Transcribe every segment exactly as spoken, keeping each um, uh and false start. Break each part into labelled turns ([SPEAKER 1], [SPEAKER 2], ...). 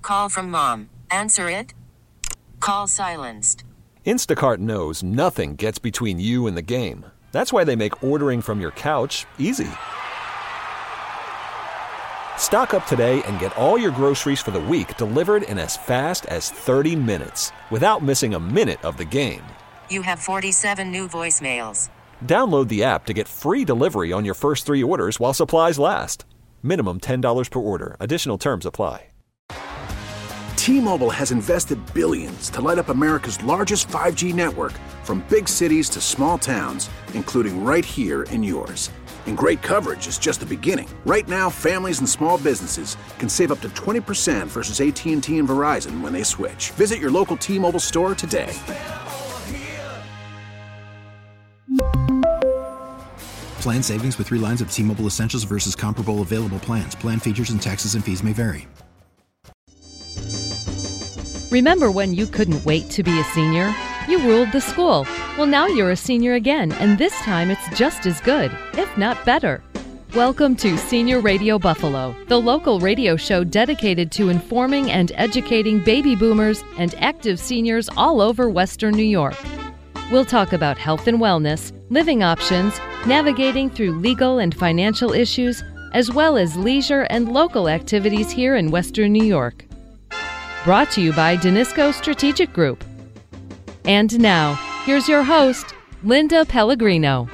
[SPEAKER 1] Call from mom. Answer it. Call silenced.
[SPEAKER 2] Instacart knows nothing gets between you and the game. That's why they make ordering from your couch easy. Stock up today and get all your groceries for the week delivered in as fast as thirty minutes without missing a minute of the game.
[SPEAKER 1] You have forty-seven new voicemails.
[SPEAKER 2] Download the app to get free delivery on your first three orders while supplies last. Minimum ten dollars per order. Additional terms apply.
[SPEAKER 3] T-Mobile has invested billions to light up America's largest five G network, from big cities to small towns, including right here in yours. And great coverage is just the beginning. Right now, families and small businesses can save up to twenty percent versus A T and T and Verizon when they switch. Visit your local T-Mobile store today.
[SPEAKER 4] Plan savings with three lines of T-Mobile Essentials versus comparable available plans. Plan features and taxes and fees may vary.
[SPEAKER 5] Remember when you couldn't wait to be a senior? You ruled the school. Well, now you're a senior again, and this time it's just as good, if not better. Welcome to Senior Radio Buffalo, the local radio show dedicated to informing and educating baby boomers and active seniors all over Western New York. We'll talk about health and wellness, living options, navigating through legal and financial issues, as well as leisure and local activities here in Western New York. Brought to you by Danisco Strategic Group. And now, here's your host, Linda Pellegrino.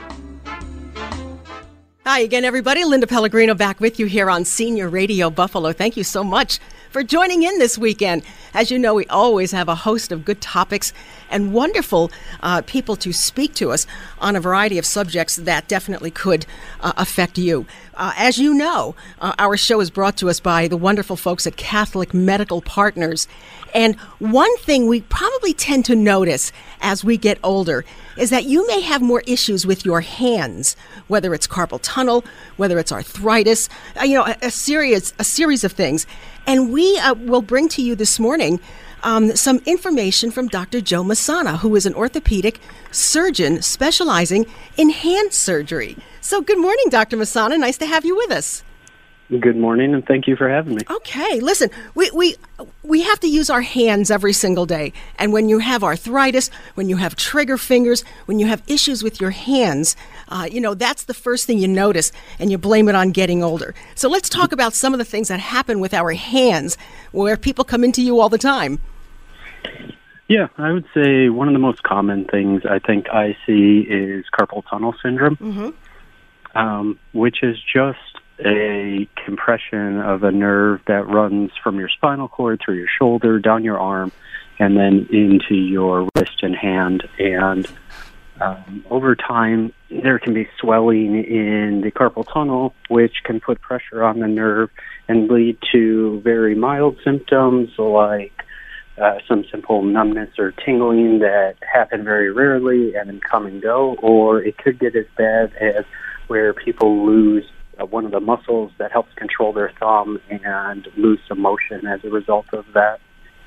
[SPEAKER 6] Hi again, everybody. Linda Pellegrino back with you here on Senior Radio Buffalo. Thank you so much for joining in this weekend. As you know, we always have a host of good topics and wonderful uh, people to speak to us on a variety of subjects that definitely could uh, affect you. Uh, as you know, uh, our show is brought to us by the wonderful folks at Catholic Medical Partners. And one thing we probably tend to notice as we get older is that you may have more issues with your hands, whether it's carpal tunnel, whether it's arthritis, uh, you know, a, a series a series of things. And we uh, will bring to you this morning um, some information from Doctor Joe Masana, who is an orthopedic surgeon specializing in hand surgery. So good morning, Doctor Masana. Nice to have you with us.
[SPEAKER 7] Good morning, and thank you for having me.
[SPEAKER 6] Okay, listen, we, we we have to use our hands every single day. And when you have arthritis, when you have trigger fingers, when you have issues with your hands, uh, you know, that's the first thing you notice, and you blame it on getting older. So let's talk about some of the things that happen with our hands, where people come into you all the time.
[SPEAKER 7] Yeah, I would say one of the most common things I think I see is carpal tunnel syndrome, mm-hmm. um, which is just a compression of a nerve that runs from your spinal cord through your shoulder, down your arm, and then into your wrist and hand. And um, over time, there can be swelling in the carpal tunnel, which can put pressure on the nerve and lead to very mild symptoms like uh, some simple numbness or tingling that happen very rarely and then come and go, or it could get as bad as where people lose Uh, one of the muscles that helps control their thumb and lose some motion as a result of that.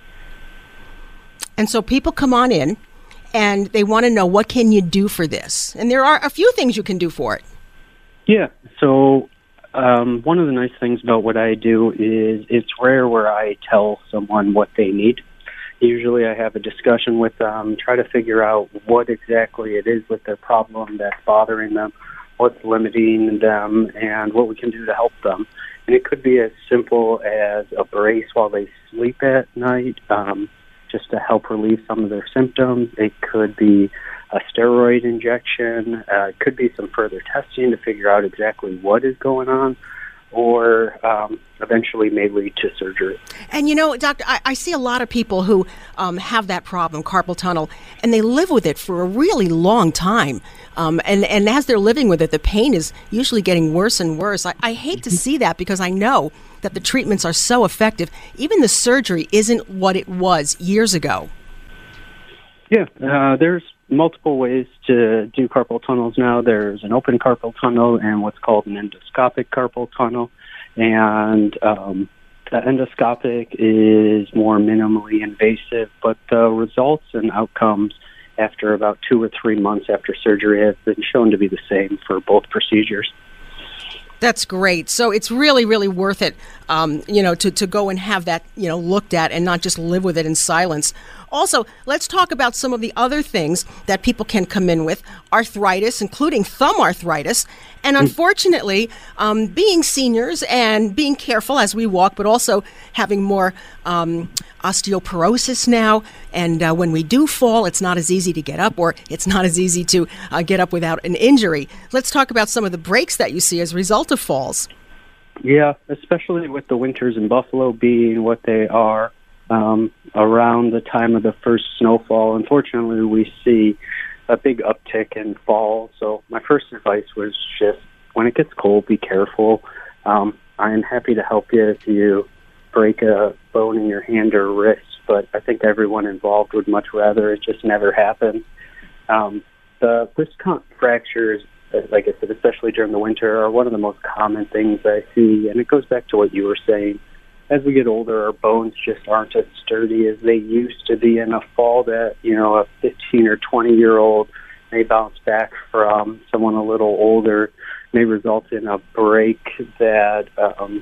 [SPEAKER 6] And so people come on in and they want to know, what can you do for this? And there are a few things you can do for it.
[SPEAKER 7] Yeah, so um, one of the nice things about what I do is it's rare where I tell someone what they need. Usually I have a discussion with them, try to figure out what exactly it is with their problem that's bothering them, what's limiting them, and what we can do to help them. And it could be as simple as a brace while they sleep at night, um, just to help relieve some of their symptoms. It could be a steroid injection. Uh, it could be some further testing to figure out exactly what is going on, or um, eventually may lead to surgery.
[SPEAKER 6] And you know, Doctor, I, I see a lot of people who um, have that problem, carpal tunnel, and they live with it for a really long time. Um, and, and as they're living with it, the pain is usually getting worse and worse. I, I hate to see that, because I know that the treatments are so effective. Even the surgery isn't what it was years ago.
[SPEAKER 7] Yeah, uh, there's multiple ways to do carpal tunnels now. There's an open carpal tunnel and what's called an endoscopic carpal tunnel. And um, the endoscopic is more minimally invasive, but the results and outcomes after about two or three months after surgery have been shown to be the same for both procedures.
[SPEAKER 6] That's great. So it's really, really worth it, um, you know, to, to go and have that, you know, looked at and not just live with it in silence. Also, let's talk about some of the other things that people can come in with, arthritis, including thumb arthritis. And unfortunately, um, being seniors and being careful as we walk, but also having more um, osteoporosis now. And uh, when we do fall, it's not as easy to get up, or it's not as easy to uh, get up without an injury. Let's talk about some of the breaks that you see as a result of falls.
[SPEAKER 7] Yeah, especially with the winters in Buffalo being what they are. Um, around the time of the first snowfall, unfortunately, we see a big uptick in fall. So my first advice was just, when it gets cold, be careful. Um, I'm happy to help you if you break a bone in your hand or wrist, but I think everyone involved would much rather it just never happen. Um, the wrist fractures, like I said, especially during the winter, are one of the most common things I see, and it goes back to what you were saying. As we get older, our bones just aren't as sturdy as they used to be in a fall that, you know, a fifteen or twenty-year-old may bounce back from. Someone a little older may result in a break that um,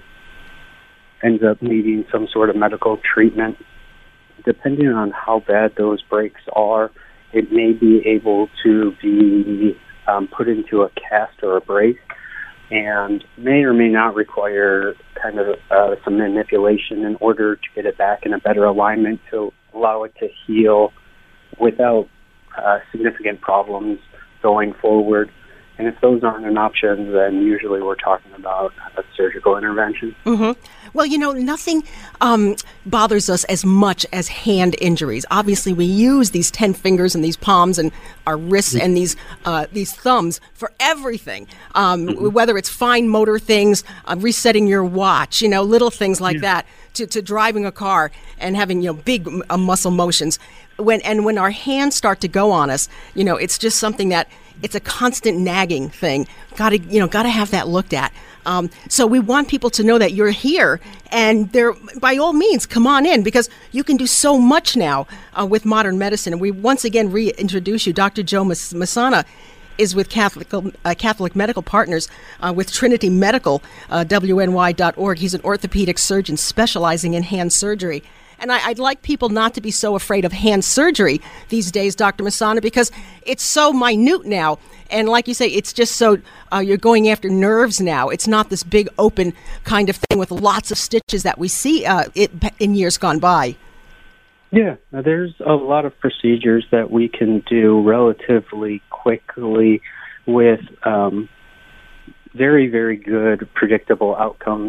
[SPEAKER 7] ends up needing some sort of medical treatment. Depending on how bad those breaks are, it may be able to be um, put into a cast or a brace, and may or may not require kind of uh, some manipulation in order to get it back in a better alignment to allow it to heal without uh, significant problems going forward. And if those aren't an option, then usually we're talking about a surgical intervention.
[SPEAKER 6] Mm-hmm. Well, you know, nothing um, bothers us as much as hand injuries. Obviously, we use these ten fingers and these palms and our wrists mm-hmm. and these uh, these thumbs for everything, um, mm-hmm. whether it's fine motor things, uh, resetting your watch, you know, little things like yeah. that, to, to driving a car and having, you know, big uh, muscle motions. When and when our hands start to go on us, you know, it's just something that it's a constant nagging thing. Got to, you know, got to have that looked at. Um, so we want people to know that you're here, and they're, by all means, come on in, because you can do so much now uh, with modern medicine. And we once again reintroduce you. Doctor Joe Masana is with Catholic uh, Catholic Medical Partners uh, with Trinity Medical, uh, W N Y dot org. He's an orthopedic surgeon specializing in hand surgery. And I, I'd like people not to be so afraid of hand surgery these days, Doctor Masana, because it's so minute now. And like you say, it's just so, uh, you're going after nerves now. It's not this big open kind of thing with lots of stitches that we see uh, it, in years gone by.
[SPEAKER 7] Yeah, there's a lot of procedures that we can do relatively quickly with um, very, very good predictable outcomes.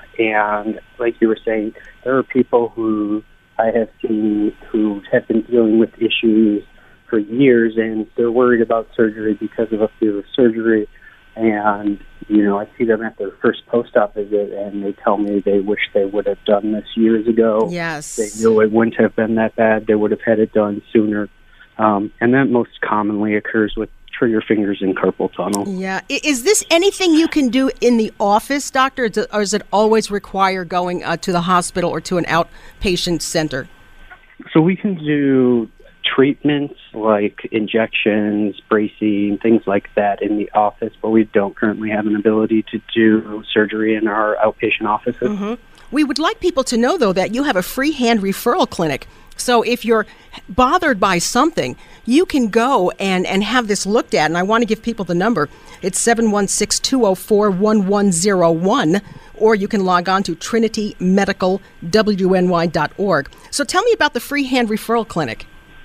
[SPEAKER 7] And like you were saying, there are people who I have seen who have been dealing with issues for years, and they're worried about surgery because of a fear of surgery. And, you know, I see them at their first post-op visit, and they tell me they wish they would have done this years ago.
[SPEAKER 6] Yes.
[SPEAKER 7] They knew it wouldn't have been that bad. They would have had it done sooner. Um, and that most commonly occurs with trigger fingers and carpal tunnel.
[SPEAKER 6] Yeah. Is this anything you can do in the office, doctor, or does it always require going uh, to the hospital or to an outpatient center?
[SPEAKER 7] So we can do treatments like injections, bracing, things like that in the office, but we don't currently have an ability to do surgery in our outpatient offices.
[SPEAKER 6] Mm-hmm. We would like people to know, though, that you have a free hand referral clinic. So if you're bothered by something, you can go and, and have this looked at. And I want to give people the number. It's seven one six, two oh four, one one oh one, or you can log on to Trinity Medical, W N Y dot org. So tell me about the free hand referral clinic.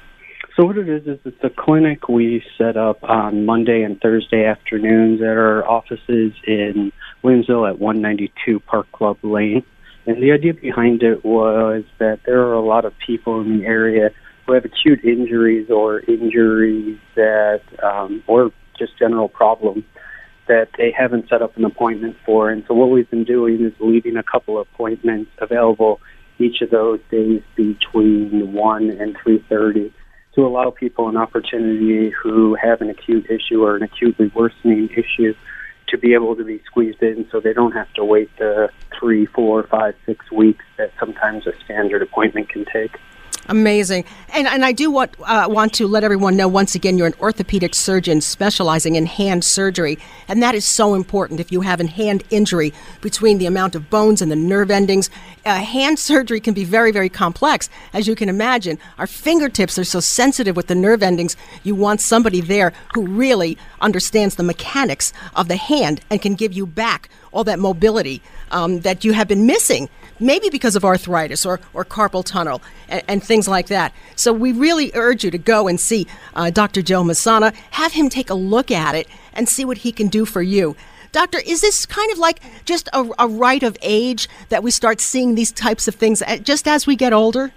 [SPEAKER 7] So what it is, is it's a clinic we set up on Monday and Thursday afternoons at our offices in Williamsville at one ninety-two Park Club Lane. And the idea behind it was that there are a lot of people in the area who have acute injuries or injuries that, um, or just general problems that they haven't set up an appointment for. And so what we've been doing is leaving a couple of appointments available each of those days between one and three thirty to allow people an opportunity who have an acute issue or an acutely worsening issue to be able to be squeezed in, so they don't have to wait the three, four, five, six weeks that sometimes a standard appointment can take.
[SPEAKER 6] Amazing. And and I do want, uh, want to let everyone know, once again, you're an orthopedic surgeon specializing in hand surgery. And that is so important if you have a hand injury between the amount of bones and the nerve endings. Uh, hand surgery can be very, very complex. As you can imagine, our fingertips are so sensitive with the nerve endings. You want somebody there who really understands the mechanics of the hand and can give you back all that mobility um, that you have been missing, maybe because of arthritis or, or carpal tunnel and, and things like that. So we really urge you to go and see uh, Doctor Joe Massana, have him take a look at it and see what he can do for you. Doctor, is this kind of like just a, a rite of age that we start seeing these types of things just as we get older?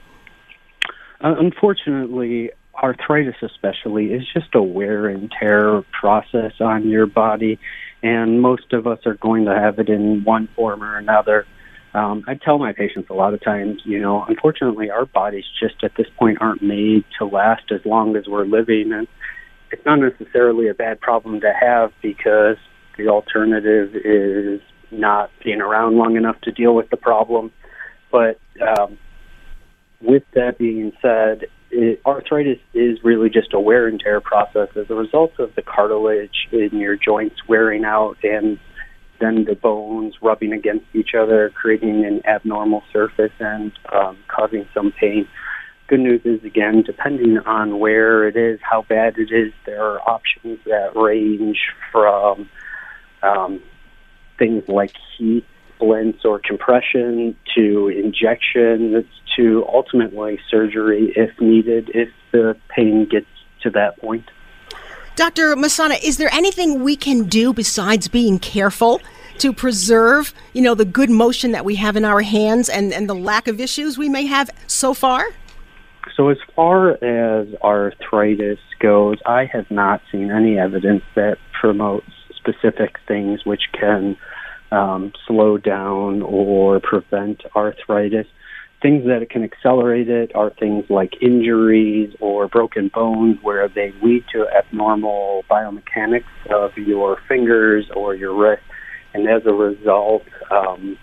[SPEAKER 7] Uh, unfortunately, arthritis especially is just a wear and tear process on your body, and most of us are going to have it in one form or another. Um, I tell my patients a lot of times, you know, unfortunately, our bodies just at this point aren't made to last as long as we're living, and it's not necessarily a bad problem to have, because the alternative is not being around long enough to deal with the problem. But um, with that being said, it, arthritis is really just a wear and tear process as a result of the cartilage in your joints wearing out and then the bones rubbing against each other, creating an abnormal surface and um, causing some pain. Good news is, again, depending on where it is, how bad it is, there are options that range from um, things like heat, splints, or compression to injection to ultimately surgery if needed, if the pain gets to that point.
[SPEAKER 6] Doctor Massana, is there anything we can do besides being careful to preserve, you know, the good motion that we have in our hands and, and the lack of issues we may have so far?
[SPEAKER 7] So as far as arthritis goes, I have not seen any evidence that promotes specific things which can um, slow down or prevent arthritis. Things that can accelerate it are things like injuries or broken bones, where they lead to abnormal biomechanics of your fingers or your wrist, and as a result, um,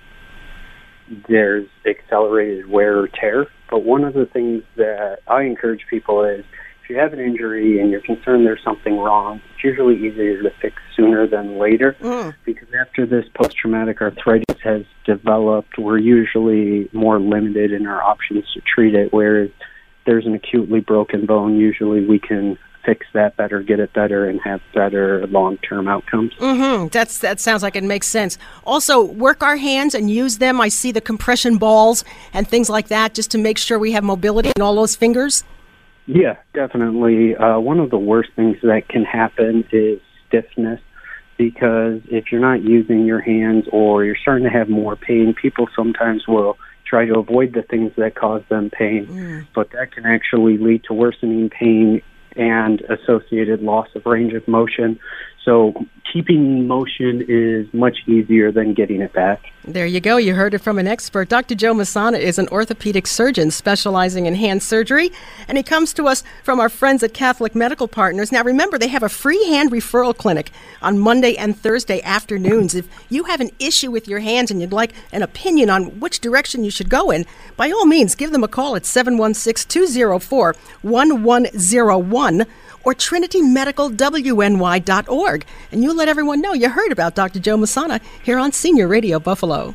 [SPEAKER 7] there's accelerated wear or tear. But one of the things that I encourage people is, if you have an injury and you're concerned there's something wrong, it's usually easier to fix sooner than later, mm. because after this post-traumatic arthritis has developed, we're usually more limited in our options to treat it, whereas there's an acutely broken bone, usually we can fix that better, get it better, and have better long-term outcomes.
[SPEAKER 6] Mm-hmm. That's that sounds like it makes sense. Also, work our hands and use them. I see the compression balls and things like that, just to make sure we have mobility in all those fingers.
[SPEAKER 7] Yeah, definitely. Uh, one of the worst things that can happen is stiffness, because if you're not using your hands or you're starting to have more pain, people sometimes will try to avoid the things that cause them pain, mm. but that can actually lead to worsening pain and associated loss of range of motion. So keeping motion is much easier than getting it back.
[SPEAKER 6] There you go. You heard it from an expert. Doctor Joe Massana is an orthopedic surgeon specializing in hand surgery, and he comes to us from our friends at Catholic Medical Partners. Now, remember, they have a free hand referral clinic on Monday and Thursday afternoons. If you have an issue with your hands and you'd like an opinion on which direction you should go in, by all means, give them a call at seven one six, two zero four, one one zero one or trinity medical w n y dot org. And you let everyone know you heard about Doctor Joe Massana here on Senior Radio Buffalo.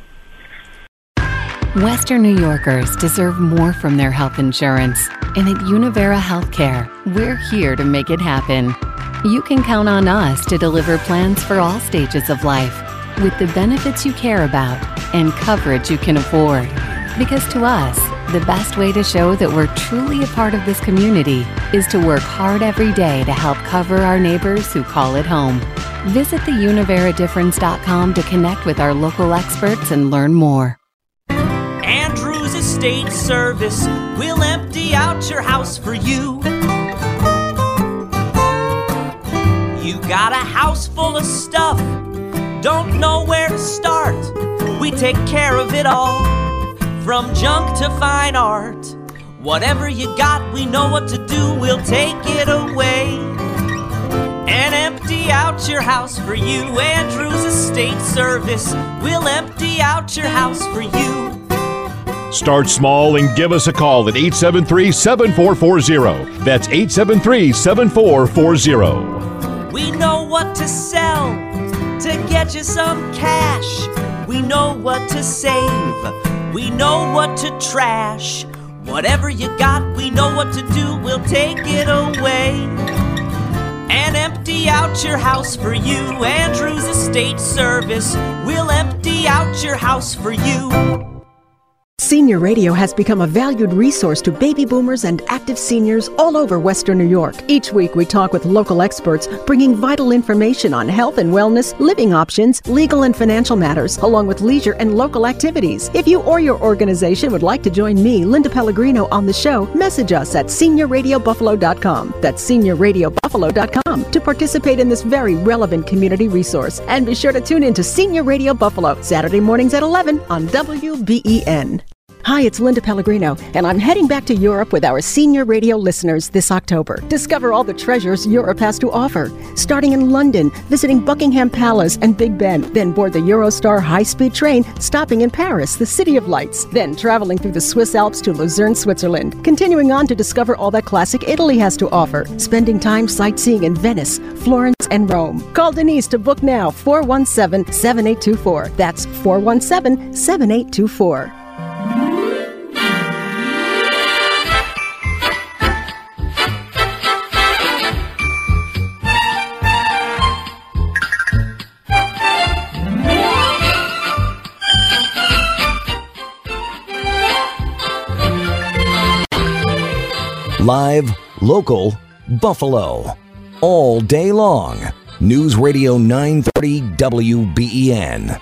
[SPEAKER 8] Western New Yorkers deserve more from their health insurance. And at Univera Healthcare, we're here to make it happen. You can count on us to deliver plans for all stages of life, with the benefits you care about and coverage you can afford. Because to us, the best way to show that we're truly a part of this community is to work hard every day to help cover our neighbors who call it home. Visit the univera difference dot com to connect with our local experts and learn more.
[SPEAKER 9] Andrews Estate Service will empty out your house for you. You got a house full of stuff, don't know where to start. We take care of it all, from junk to fine art. Whatever you got, we know what to do. We'll take it away and empty out your house for you. Andrews Estate Service will empty out your house for you.
[SPEAKER 10] Start small and give us a call at eight seven three, seven four four zero. That's eight seven three, seven four four zero.
[SPEAKER 9] We know what to sell to get you some cash. We know what to save. We know what to trash. Whatever you got, we know what to do. We'll take it away and empty out your house for you. Andrews Estate Service, we'll empty out your house for you.
[SPEAKER 6] Senior Radio has become a valued resource to baby boomers and active seniors all over Western New York. Each week we talk with local experts, bringing vital information on health and wellness, living options, legal and financial matters, along with leisure and local activities. If you or your organization would like to join me, Linda Pellegrino, on the show, message us at senior radio buffalo dot com. That's senior radio buffalo dot com to participate in this very relevant community resource. And be sure to tune in to Senior Radio Buffalo, Saturday mornings at eleven on W B E N. Hi, it's Linda Pellegrino, and I'm heading back to Europe with our senior radio listeners this October. Discover all the treasures Europe has to offer. Starting in London, visiting Buckingham Palace and Big Ben, then board the Eurostar high-speed train, stopping in Paris, the City of Lights, then traveling through the Swiss Alps to Lucerne, Switzerland. Continuing on to discover all that classic Italy has to offer. Spending time sightseeing in Venice, Florence, and Rome. Call Denise to book now, four one seven, seven eight two four. That's four one seven, seven eight two four.
[SPEAKER 11] Live, local, Buffalo. All day long. News Radio nine thirty W B E N.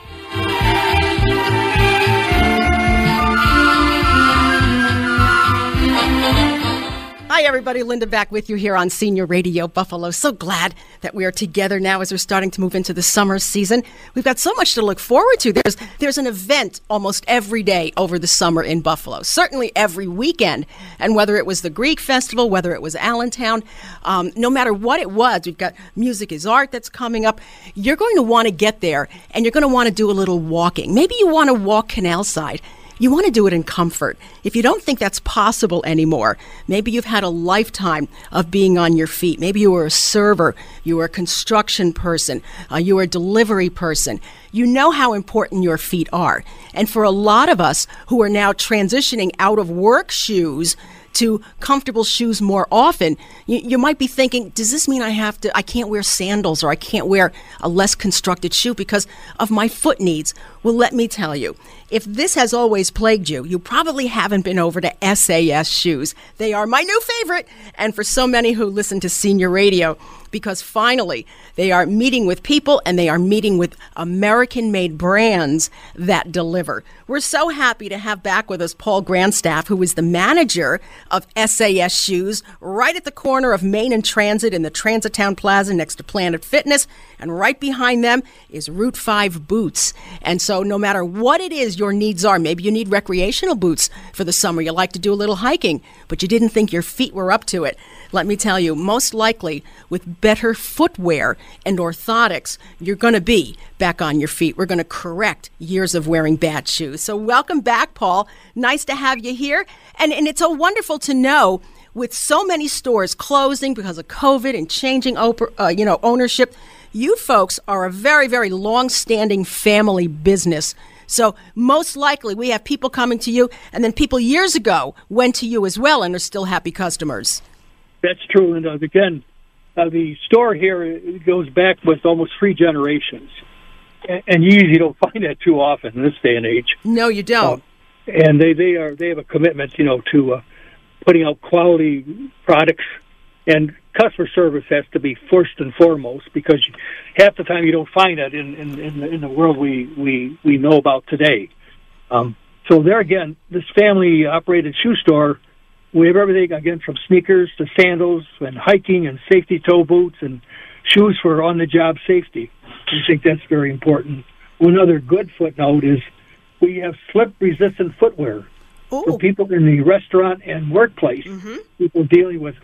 [SPEAKER 6] Hi, everybody. Linda back with you here on Senior Radio Buffalo. So glad that we are together now as we're starting to move into the summer season. We've got so much to look forward to. There's there's an event almost every day over the summer in Buffalo, certainly every weekend. And whether it was the Greek Festival, whether it was Allentown, um, no matter what it was, we've got Music is Art that's coming up. You're going to want to get there, and you're going to want to do a little walking. Maybe you want to walk Canal Side. You want to do it in comfort. If you don't think that's possible anymore, maybe you've had a lifetime of being on your feet. Maybe you were a server, you were a construction person, uh, you were a delivery person. You know how important your feet are. And for a lot of us who are now transitioning out of work shoes to comfortable shoes more often, you, you might be thinking, does this mean I have to, I can't wear sandals or I can't wear a less constructed shoe because of my foot needs? Well, let me tell you, if this has always plagued you, you probably haven't been over to S A S Shoes. They are my new favorite, and for so many who listen to Senior Radio, because finally they are meeting with people and they are meeting with American-made brands that deliver. We're so happy to have back with us Paul Grandstaff, who is the manager of S A S Shoes, right at the corner of Main and Transit in the Transit Town Plaza next to Planet Fitness, and right behind them is Route five Boots. And so no matter what it is your needs are, maybe you need recreational boots for the summer, you like to do a little hiking, but you didn't think your feet were up to it. Let me tell you, most likely with better footwear and orthotics, you're going to be back on your feet. We're going to correct years of wearing bad shoes. So welcome back, Paul. Nice to have you here. And, and it's so wonderful to know, with so many stores closing because of COVID and changing op- uh, you know, ownership, you folks are a very, very long-standing family business. So most likely we have people coming to you, and then people years ago went to you as well and are still happy customers.
[SPEAKER 12] That's true, Linda. Again, uh, the store here goes back with almost three generations, and, and you usually don't find that too often in this day and age.
[SPEAKER 6] No, you don't.
[SPEAKER 12] Uh, and they, they are they have a commitment, you know, to uh, putting out quality products, and customer service has to be first and foremost, because half the time you don't find it in in, in, the, in the world we, we, we know about today. Um, so there again, this family-operated shoe store, we have everything, again, from sneakers to sandals and hiking and safety toe boots and shoes for on-the-job safety. I think that's very important. One other good footnote is we have slip-resistant footwear. Ooh. For people in the restaurant and workplace, mm-hmm. people dealing with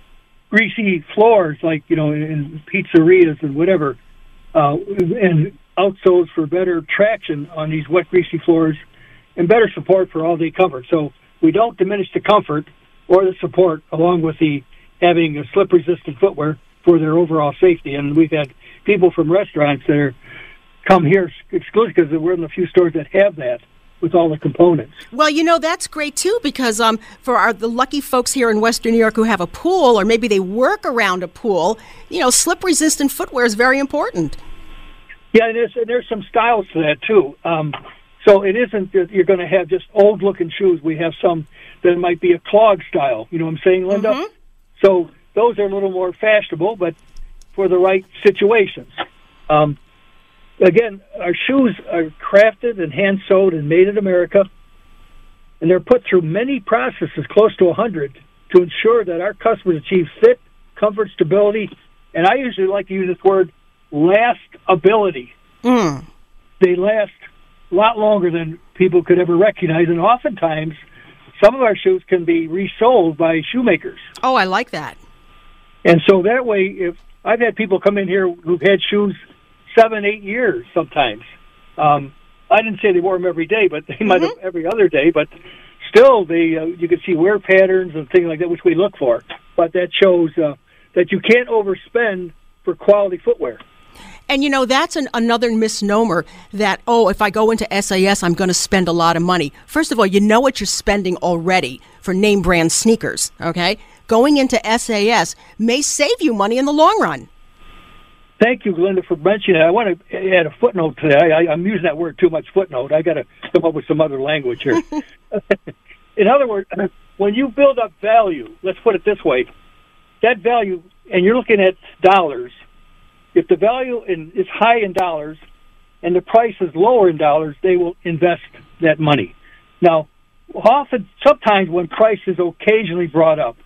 [SPEAKER 12] greasy floors, like, you know, in pizzerias and whatever, uh, and outsoles for better traction on these wet, greasy floors. and better support for all-day comfort. So we don't diminish the comfort or the support along with the having a slip-resistant footwear for their overall safety. And we've had people from restaurants that are come here exclusively because we're in the few stores that have that with all the components.
[SPEAKER 6] Well, you know, that's great, too, because um, for our, the lucky folks here in Western New York who have a pool, or maybe they work around a pool, you know, slip-resistant footwear is very important.
[SPEAKER 12] Yeah, and there's, and there's some styles to that, too. Um, so it isn't that you're going to have just old-looking shoes. We have some that might be a clog style. You know what I'm saying, Linda?
[SPEAKER 6] Mm-hmm.
[SPEAKER 12] So those are a little more fashionable, but for the right situations. Um Again, our shoes are crafted and hand-sewed and made in America, and they're put through many processes, close to one hundred, to ensure that our customers achieve fit, comfort, stability, and I usually like to use this word, lastability.
[SPEAKER 6] Mm.
[SPEAKER 12] They last a lot longer than people could ever recognize, and oftentimes some of our shoes can be resold by shoemakers.
[SPEAKER 6] Oh, I like that.
[SPEAKER 12] And so that way, if I've had people come in here who've had shoes seven, eight years sometimes. Um, I didn't say they wore them every day, but they mm-hmm. might have every other day. But still, they uh, you can see wear patterns and things like that, which we look for. But that shows uh, that you can't overspend for quality footwear.
[SPEAKER 6] And, you know, that's an, another misnomer that, oh, if I go into S A S, I'm going to spend a lot of money. First of all, you know what you're spending already for name brand sneakers, okay? Going into S A S may save you money in the long run.
[SPEAKER 12] Thank you, Linda, for mentioning it. I want to add a footnote to that. I, I'm using that word too much, footnote. I got to come up with some other language here. In other words, when you build up value, let's put it this way, that value, and you're looking at dollars, if the value in, is high in dollars and the price is lower in dollars, they will invest that money. Now, often, sometimes when price is occasionally brought up,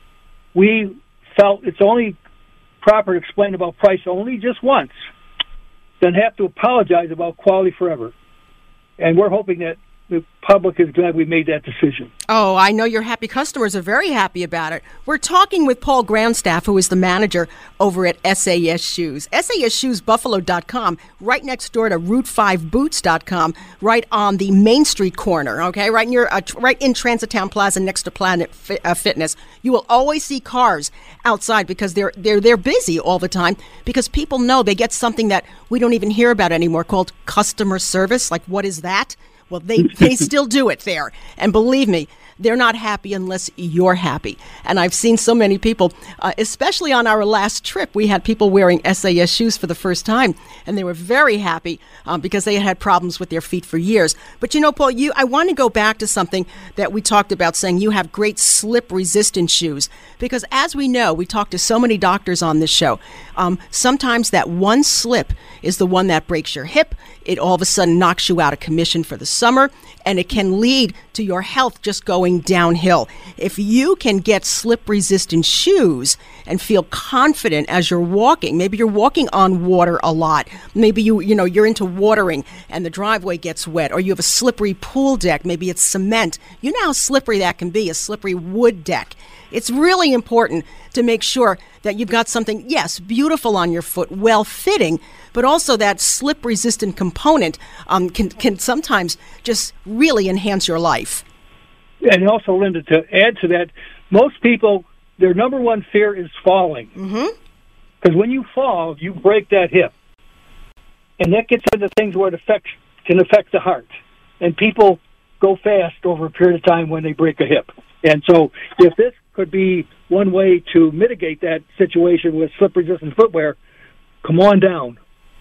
[SPEAKER 12] we felt it's only proper to explain about price only just once, then have to apologize about quality forever. And we're hoping that the public is glad we made that decision.
[SPEAKER 6] Oh, I know your happy customers are very happy about it. We're talking with Paul Grandstaff, who is the manager over at S A S Shoes. S A S Shoes Buffalo dot com, right next door to Route five Boots dot com, right on the Main Street corner, okay, right near, uh, right in Transitown Plaza next to Planet Fi- uh, Fitness. You will always see cars outside because they're, they're, they're busy all the time because people know they get something that we don't even hear about anymore called customer service. Like, what is that? Well, they, they still do it there. And believe me, they're not happy unless you're happy. And I've seen so many people, uh, especially on our last trip, we had people wearing S A S shoes for the first time, and they were very happy um, because they had had problems with their feet for years. But you know, Paul, you, I want to go back to something that we talked about, saying you have great slip-resistant shoes. Because as we know, we talk to so many doctors on this show, um, sometimes that one slip is the one that breaks your hip. It all of a sudden knocks you out of commission for the summer, and it can lead to your health just going downhill. If you can get slip-resistant shoes and feel confident as you're walking, maybe you're walking on water a lot, maybe you you know you're into watering and the driveway gets wet, or you have a slippery pool deck, maybe it's cement. You know how slippery that can be, a slippery wood deck. It's really important to make sure that you've got something, yes, beautiful on your foot, well-fitting, but also that slip-resistant component um, can, can sometimes just really enhance your life.
[SPEAKER 12] And also, Linda, to add to that, most people, their number one fear is falling.
[SPEAKER 6] Mm-hmm.
[SPEAKER 12] Because when you fall, you break that hip. And that gets into things where it affects, can affect the heart. And people go fast over a period of time when they break a hip. And so if this could be one way to mitigate that situation with slip-resistant footwear, come on down.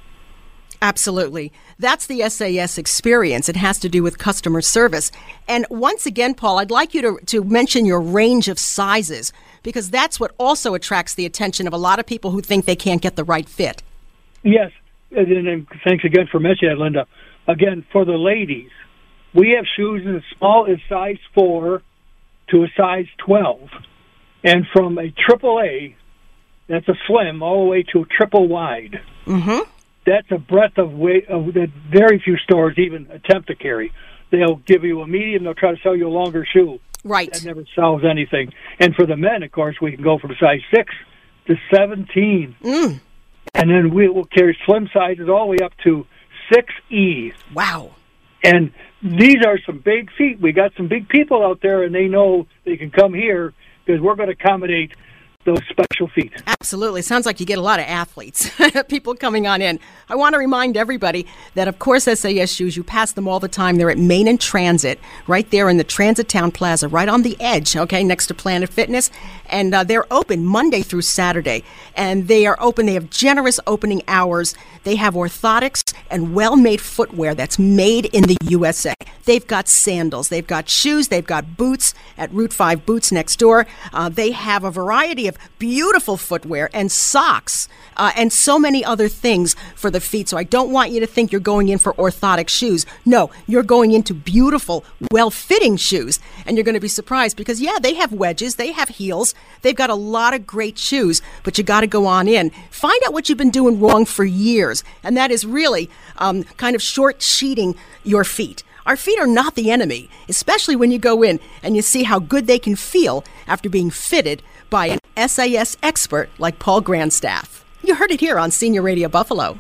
[SPEAKER 6] Absolutely. That's the S A S experience. It has to do with customer service. And once again, Paul, I'd like you to, to mention your range of sizes, because that's what also attracts the attention of a lot of people who think they can't get the right fit.
[SPEAKER 12] Yes. And, and thanks again for mentioning that, Linda. Again, for the ladies, we have shoes as small as size four to a size twelve. And from a triple A, that's a slim, all the way to a triple wide.
[SPEAKER 6] Mm-hmm.
[SPEAKER 12] That's a breadth of weight of that very few stores even attempt to carry. They'll give you a medium, they'll try to sell you a longer shoe.
[SPEAKER 6] Right.
[SPEAKER 12] That never solves anything. And for the men, of course, we can go from size six to seventeen.
[SPEAKER 6] Mm.
[SPEAKER 12] And then we will carry slim sizes all the way up to six E.
[SPEAKER 6] Wow.
[SPEAKER 12] And these are some big feet. We got some big people out there, and they know they can come here because we're going to accommodate those special feet.
[SPEAKER 6] Absolutely. Sounds like you get a lot of athletes, people coming on in. I want to remind everybody that, of course, S A S Shoes, you pass them all the time. They're at Main and Transit, right there in the Transit Town Plaza, right on the edge, okay, next to Planet Fitness. And uh, they're open Monday through Saturday. And they are open. They have generous opening hours. They have orthotics and well-made footwear that's made in the U S A. They've got sandals. They've got shoes. They've got boots at Route five Boots next door. Uh, they have a variety of beautiful footwear and socks uh, and so many other things for the feet. So I don't want you to think you're going in for orthotic shoes. No, you're going into beautiful, well-fitting shoes. And you're going to be surprised because, yeah, they have wedges. They have heels. They've got a lot of great shoes, but you got to go on in. Find out what you've been doing wrong for years. And that is really um, kind of short-sheeting your feet. Our feet are not the enemy, especially when you go in and you see how good they can feel after being fitted by an S A S expert like Paul Grandstaff. You heard it here on Senior Radio Buffalo.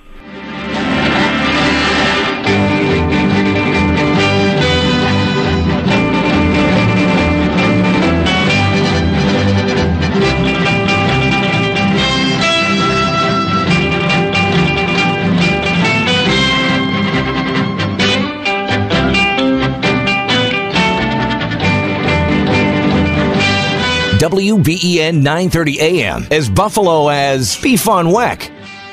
[SPEAKER 11] W B E N nine thirty A M, as Buffalo as Beef on Weck.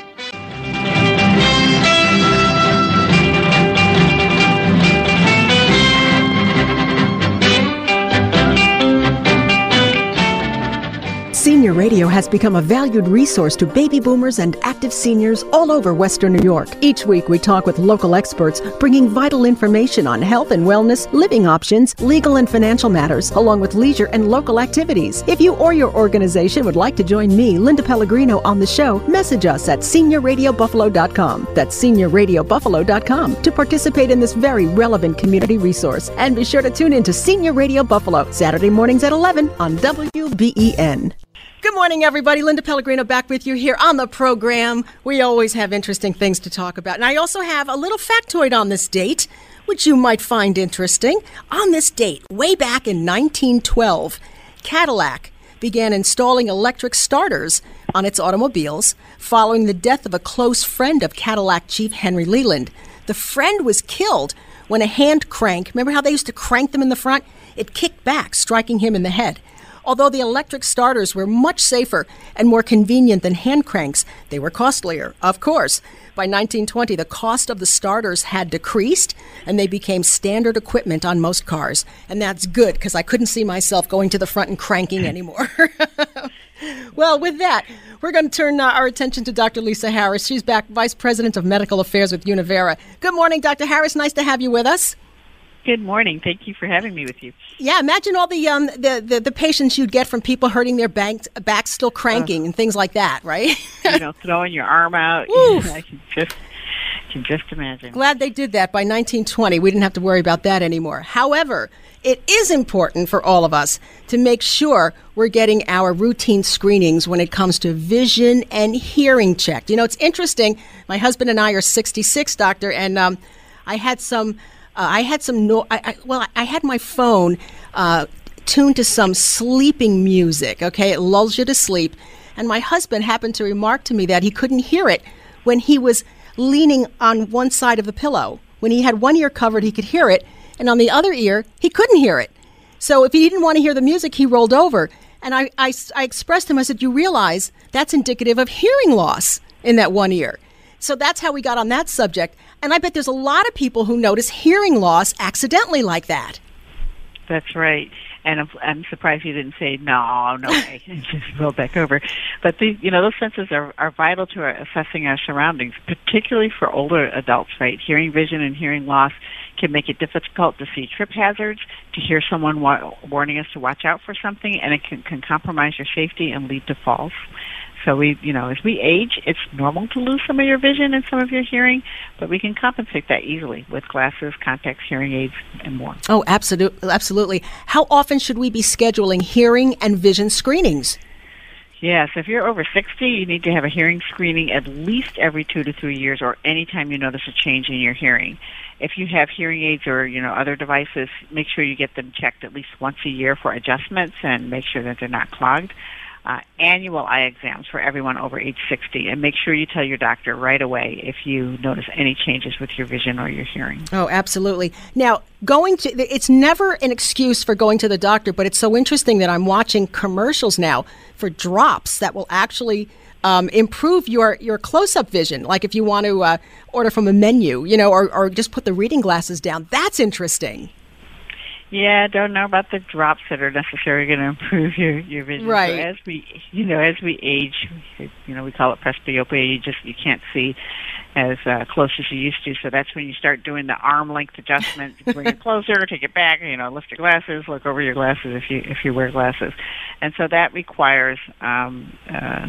[SPEAKER 6] Senior Radio has become a valued resource to baby boomers and active seniors all over Western New York. Each week we talk with local experts, bringing vital information on health and wellness, living options, legal and financial matters, along with leisure and local activities. If you or your organization would like to join me, Linda Pellegrino, on the show, message us at senior radio buffalo dot com. That's senior radio buffalo dot com to participate in this very relevant community resource. And be sure to tune in to Senior Radio Buffalo, Saturday mornings at eleven on W B E N. Good morning, everybody. Linda Pellegrino back with you here on the program. We always have interesting things to talk about. And I also have a little factoid on this date, which you might find interesting. On this date, way back in nineteen twelve, Cadillac began installing electric starters on its automobiles following the death of a close friend of Cadillac chief Henry Leland. The friend was killed when a hand crank, remember how they used to crank them in the front? It kicked back, striking him in the head. Although the electric starters were much safer and more convenient than hand cranks, they were costlier, of course. By nineteen twenty, the cost of the starters had decreased, and they became standard equipment on most cars. And that's good, because I couldn't see myself going to the front and cranking anymore. Well, with that, we're going to turn uh, our attention to Doctor Lisa Harris. She's back, Vice President of Medical Affairs with Univera. Good morning, Doctor Harris. Nice to have you with us.
[SPEAKER 13] Good morning. Thank you for having me with you.
[SPEAKER 6] Yeah, imagine all the um the, the, the patients you'd get from people hurting their bank, backs still cranking uh, and things like that, right?
[SPEAKER 13] You know, throwing your arm out. I can just, can just imagine.
[SPEAKER 6] Glad they did that by nineteen twenty. We didn't have to worry about that anymore. However, it is important for all of us to make sure we're getting our routine screenings when it comes to vision and hearing checked. You know, it's interesting. My husband and I are sixty-six, doctor, and um, I had some... Uh, I had some, no- I, I, well, I had my phone uh, tuned to some sleeping music, okay? It lulls you to sleep. And my husband happened to remark to me that he couldn't hear it when he was leaning on one side of the pillow. When he had one ear covered, he could hear it, and on the other ear, he couldn't hear it. So if he didn't want to hear the music, he rolled over. And I, I, I expressed to him, I said, you realize that's indicative of hearing loss in that one ear. So that's how we got on that subject. And I bet there's a lot of people who notice hearing loss accidentally like that.
[SPEAKER 13] That's right. And I'm, I'm surprised you didn't say, no, no way, and just roll back over. But, the, you know, those senses are, are vital to our assessing our surroundings, particularly for older adults, right? Hearing vision and hearing loss can make it difficult to see trip hazards, to hear someone wa- warning us to watch out for something, and it can, can compromise your safety and lead to falls. So we, you know, as we age, it's normal to lose some of your vision and some of your hearing, but we can compensate that easily with glasses, contacts, hearing aids, and more.
[SPEAKER 6] Oh, absolutely, absolutely. How often should we be scheduling hearing and vision screenings?
[SPEAKER 13] Yes, if you're over sixty, you need to have a hearing screening at least every two to three years or anytime you notice a change in your hearing. If you have hearing aids or, you know, other devices, make sure you get them checked at least once a year for adjustments and make sure that they're not clogged. Uh, annual eye exams for everyone over age sixty, and make sure you tell your doctor right away if you notice any changes with your vision or your hearing.
[SPEAKER 6] Oh, absolutely. Now, going to, it's never an excuse for going to the doctor, but it's so interesting that I'm watching commercials now for drops that will actually um, improve your, your close-up vision. Like if you want to uh, order from a menu, you know, or, or just put the reading glasses down. That's interesting.
[SPEAKER 13] Yeah, I don't know about the drops that are necessarily going to improve your, your vision.
[SPEAKER 6] Right.
[SPEAKER 13] So as we, you know, as we age, you know, we call it presbyopia. You just you can't see as uh, close as you used to. So that's when you start doing the arm length adjustment. Bring it closer, take it back. You know, lift your glasses, look over your glasses if you if you wear glasses, and so that requires. Um, uh,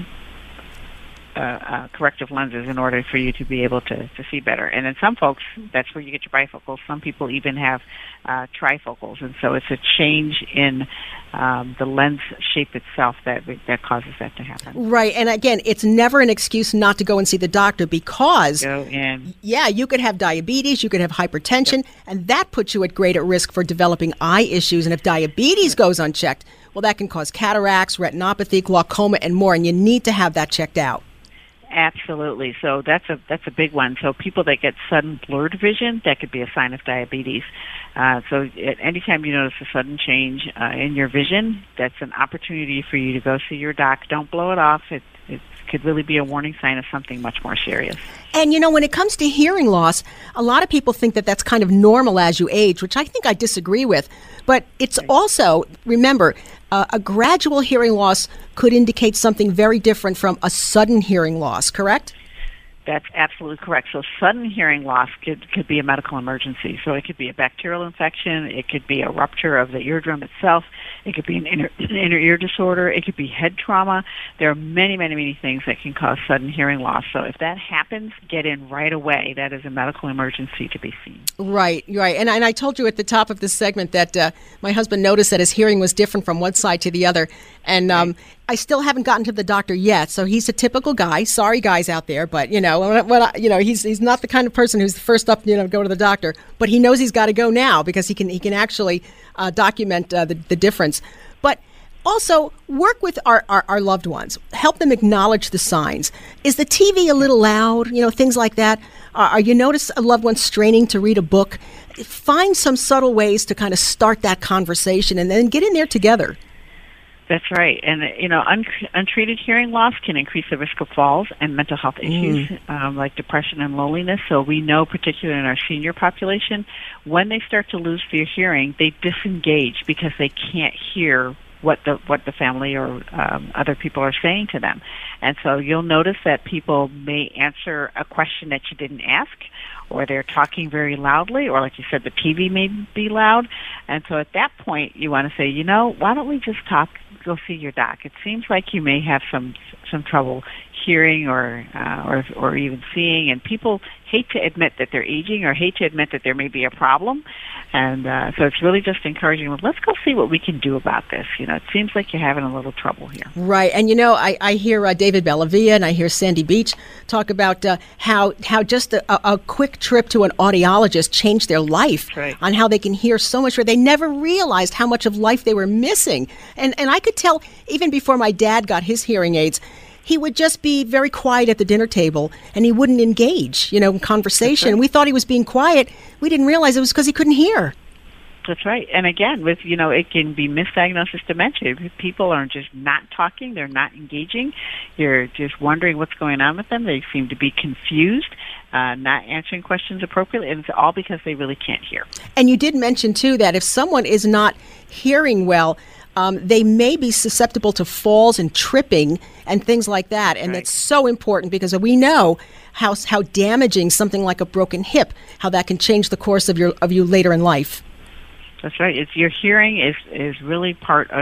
[SPEAKER 13] Uh, uh, corrective lenses in order for you to be able to, to see better. And in some folks, that's where you get your bifocals. Some people even have uh, trifocals. And so it's a change in um, the lens shape itself that that causes that to happen.
[SPEAKER 6] Right. And again, it's never an excuse not to go and see the doctor because,
[SPEAKER 13] go in.
[SPEAKER 6] yeah, you could have diabetes, you could have hypertension, yep. and that puts you at greater risk for developing eye issues. And if diabetes goes unchecked, well, that can cause cataracts, retinopathy, glaucoma, and more. And you need to have that checked out.
[SPEAKER 13] Absolutely. So that's a that's a big one. So people that get sudden blurred vision, that could be a sign of diabetes. Uh, so at any time you notice a sudden change uh, in your vision, that's an opportunity for you to go see your doc. Don't blow it off. It, it could really be a warning sign of something much more serious.
[SPEAKER 6] And, you know, when it comes to hearing loss, a lot of people think that that's kind of normal as you age, which I think I disagree with. But it's also, remember, uh, a gradual hearing loss could indicate something very different from a sudden hearing loss, correct?
[SPEAKER 13] That's absolutely correct. So sudden hearing loss could, could be a medical emergency. So it could be a bacterial infection. It could be a rupture of the eardrum itself. It could be an inner, an inner ear disorder. It could be head trauma. There are many, many, many things that can cause sudden hearing loss. So if that happens, get in right away. That is a medical emergency to be seen.
[SPEAKER 6] Right, right. And, and I told you at the top of this segment that uh, my husband noticed that his hearing was different from one side to the other. And um, I still haven't gotten to the doctor yet. So he's a typical guy. Sorry, guys out there, but you know, when, when I, you know, he's he's not the kind of person who's the first up, you know, to go to the doctor. But he knows he's got to go now because he can he can actually uh, document uh, the the difference. But also work with our, our, our loved ones. Help them acknowledge the signs. Is the T V a little loud? You know, things like that. Uh, are you notice a loved one straining to read a book? Find some subtle ways to kind of start that conversation and then get in there together.
[SPEAKER 13] That's right. And, you know, un- untreated hearing loss can increase the risk of falls and mental health issues mm. um, like depression and loneliness. So we know, particularly in our senior population, when they start to lose their hearing, they disengage because they can't hear what the what the family or um, other people are saying to them. And so you'll notice that people may answer a question that you didn't ask, or they're talking very loudly, or like you said, the T V may be loud. And so at that point, you want to say, you know, why don't we just talk, go see your doc? It seems like you may have some some trouble hearing or uh, or or even seeing, and people hate to admit that they're aging or hate to admit that there may be a problem. And uh, so it's really just encouraging, well, let's go see what we can do about this. You know, it seems like you're having a little trouble here.
[SPEAKER 6] Right. And, you know, I, I hear uh, David Bellavia and I hear Sandy Beach talk about uh, how how just a, a quick trip to an audiologist changed their life
[SPEAKER 13] right.
[SPEAKER 6] on how they can hear so much where they never realized how much of life they were missing. And, and I could tell even before my dad got his hearing aids, he would just be very quiet at the dinner table and he wouldn't engage, you know, in conversation.
[SPEAKER 13] Right.
[SPEAKER 6] We thought he was being quiet. We didn't realize it was because he couldn't hear.
[SPEAKER 13] That's right. And again, with, you know, it can be misdiagnosis dementia. People are just not talking. They're not engaging. You're just wondering what's going on with them. They seem to be confused, uh, not answering questions appropriately. And it's all because they really can't hear.
[SPEAKER 6] And you did mention, too, that if someone is not hearing well, Um, they may be susceptible to falls and tripping and things like that. And
[SPEAKER 13] right.
[SPEAKER 6] that's so important because we know how how damaging something like a broken hip, how that can change the course of your of you later in life.
[SPEAKER 13] That's right. It's your hearing is, is really part of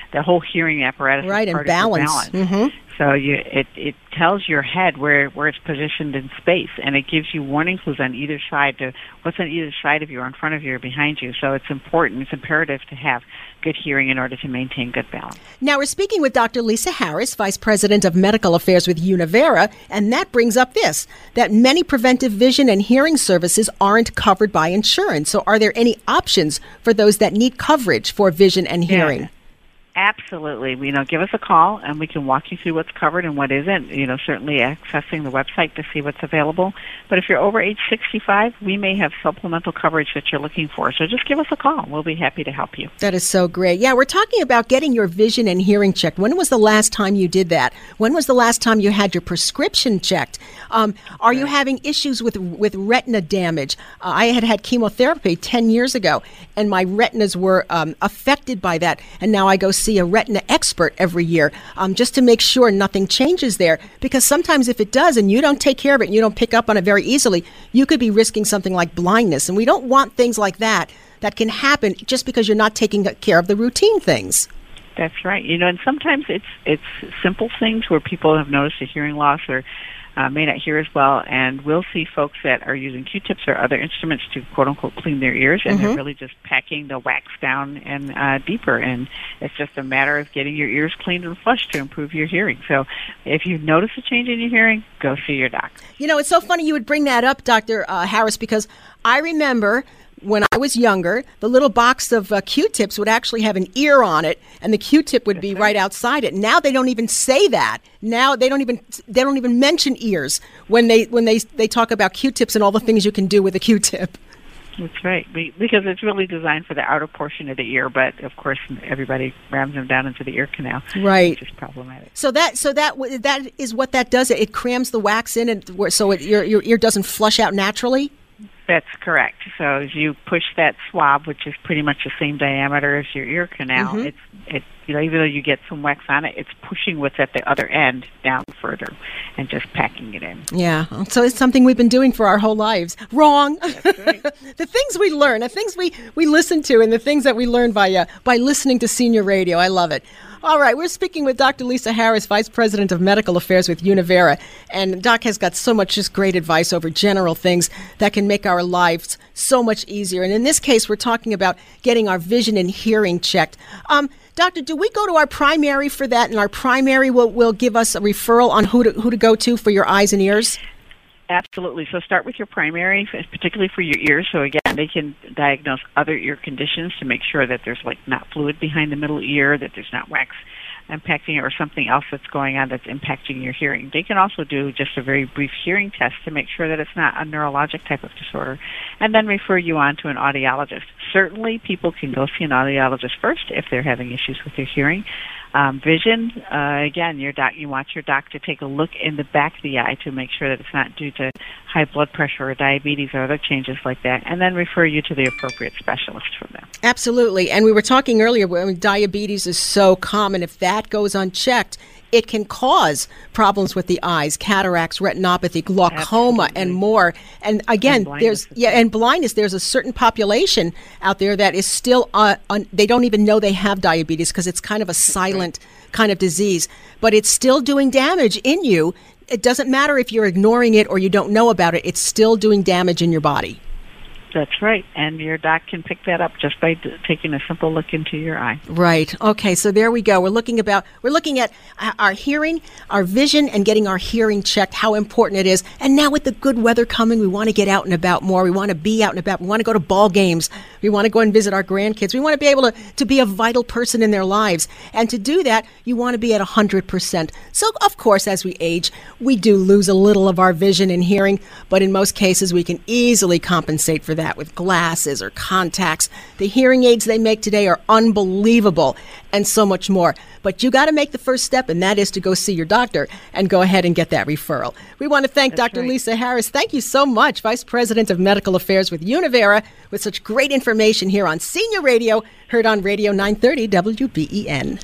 [SPEAKER 13] the whole hearing apparatus
[SPEAKER 6] right,
[SPEAKER 13] is part
[SPEAKER 6] and balance.
[SPEAKER 13] of your balance.
[SPEAKER 6] Mm-hmm.
[SPEAKER 13] So you, it, it tells your head where, where it's positioned in space, and it gives you warning clues on either side to what's on either side of you, or in front of you, or behind you. So it's important, it's imperative to have good hearing in order to maintain good balance.
[SPEAKER 6] Now we're speaking with Doctor Lisa Harris, Vice President of Medical Affairs with Univera, and that brings up this, that many preventive vision and hearing services aren't covered by insurance. So are there any options for those that need coverage for vision and hearing?
[SPEAKER 13] Yeah. Absolutely. You know, give us a call, and we can walk you through what's covered and what isn't. You know, certainly accessing the website to see what's available. But if you're over age sixty-five, we may have supplemental coverage that you're looking for. So just give us a call. We'll be happy to help you.
[SPEAKER 6] That is so great. Yeah, we're talking about getting your vision and hearing checked. When was the last time you did that? When was the last time you had your prescription checked? Um, are you having issues with with retina damage? Uh, I had had chemotherapy ten years ago, and my retinas were um, affected by that. And now I go see a retina expert every year um, just to make sure nothing changes there, because sometimes if it does and you don't take care of it and you don't pick up on it very easily, you could be risking something like blindness, and we don't want things like that that can happen just because you're not taking care of the routine things.
[SPEAKER 13] That's right. You know, and sometimes it's it's simple things where people have noticed a hearing loss or Uh, may not hear as well, and we'll see folks that are using Q-tips or other instruments to quote-unquote clean their ears, and
[SPEAKER 6] Mm-hmm.
[SPEAKER 13] they're really just packing the wax down and uh, deeper, and it's just a matter of getting your ears cleaned and flushed to improve your hearing. So if you notice a change in your hearing, go see your doctor.
[SPEAKER 6] You know, it's so funny you would bring that up, Doctor Uh, Harris, because I remember when I was younger, the little box of uh, Q-tips would actually have an ear on it, and the Q-tip would be right outside it. Now they don't even say that. Now they don't even they don't even mention ears when they when they they talk about Q-tips and all the things you can do with a Q-tip.
[SPEAKER 13] That's right, we, because it's really designed for the outer portion of the ear, but of course everybody rams them down into the ear canal,
[SPEAKER 6] right?
[SPEAKER 13] Which is problematic.
[SPEAKER 6] So that so that that is what that does. It crams the wax in, and so it, your your ear doesn't flush out naturally.
[SPEAKER 13] That's correct. So as you push that swab, which is pretty much the same diameter as your ear canal,
[SPEAKER 6] Mm-hmm.
[SPEAKER 13] it's it you know even though you get some wax on it, it's pushing what's at the other end down further and just packing it in.
[SPEAKER 6] Yeah. So it's something we've been doing for our whole lives. Wrong.
[SPEAKER 13] That's right.
[SPEAKER 6] The things we learn, the things we, we listen to, and the things that we learn by uh, by listening to Senior Radio. I love it. All right, we're speaking with Doctor Lisa Harris, Vice President of Medical Affairs with Univera. And Doc has got so much just great advice over general things that can make our lives so much easier. And in this case, we're talking about getting our vision and hearing checked. Um, Doctor, do we go to our primary for that, and our primary will, will give us a referral on who to, who to go to for your eyes and ears?
[SPEAKER 13] Absolutely. So start with your primary, particularly for your ears. So again, they can diagnose other ear conditions to make sure that there's like not fluid behind the middle ear, that there's not wax impacting it, or something else that's going on that's impacting your hearing. They can also do just a very brief hearing test to make sure that it's not a neurologic type of disorder, and then refer you on to an audiologist. Certainly, people can go see an audiologist first if they're having issues with their hearing. Um, vision, uh, again, your doc, you want your doc to take a look in the back of the eye to make sure that it's not due to high blood pressure or diabetes or other changes like that, and then refer you to the appropriate specialist from there.
[SPEAKER 6] Absolutely. And we were talking earlier, when diabetes is so common, if that goes unchecked, it can cause problems with the eyes, cataracts, retinopathy, glaucoma, Absolutely. and more. And again,
[SPEAKER 13] and
[SPEAKER 6] there's yeah, and blindness. There's a certain population out there that is still uh, un, they don't even know they have diabetes because it's kind of a silent kind of disease, but it's still doing damage in you. It doesn't matter if you're ignoring it or you don't know about it. It's still doing damage in your body.
[SPEAKER 13] That's right, and your doc can pick that up just by d- taking a simple look into your eye.
[SPEAKER 6] Right. Okay. So there we go. We're looking about we're looking at our hearing, our vision, and getting our hearing checked. How important it is. And now with the good weather coming, we want to get out and about more. We want to be out and about. We want to go to ball games. We want to go and visit our grandkids. We want to be able to to be a vital person in their lives. And to do that, you want to be at a hundred percent. So of course, as we age, we do lose a little of our vision and hearing, but in most cases, we can easily compensate for that with glasses or contacts. The hearing aids they make today are unbelievable, and so much more. But you got to make the first step, and that is to go see your doctor and go ahead and get that referral. We want to thank That's Doctor Right. Lisa Harris. Thank you so much, Vice President of Medical Affairs with Univera, with such great information here on Senior Radio, heard on Radio nine thirty W B E N.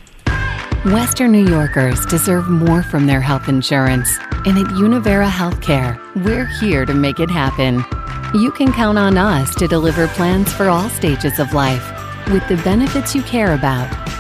[SPEAKER 8] Western New Yorkers deserve more from their health insurance. And at Univera Healthcare, we're here to make it happen. You can count on us to deliver plans for all stages of life with the benefits you care about,